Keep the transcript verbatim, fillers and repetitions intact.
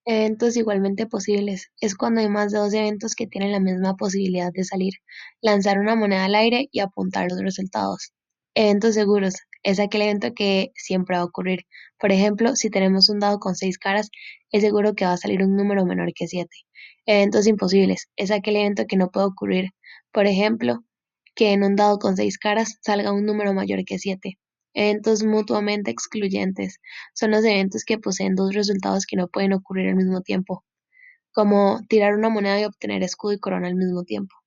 Eventos igualmente posibles es cuando hay más de dos eventos que tienen la misma posibilidad de salir, lanzar una moneda al aire y apuntar los resultados. Eventos seguros es aquel evento que siempre va a ocurrir. Por ejemplo, si tenemos un dado con seis caras, es seguro que va a salir un número menor que siete. Eventos imposibles es aquel evento que no puede ocurrir. Por ejemplo, que en un dado con seis caras salga un número mayor que siete. Eventos mutuamente excluyentes son los eventos que poseen dos resultados que no pueden ocurrir al mismo tiempo, como tirar una moneda y obtener escudo y corona al mismo tiempo.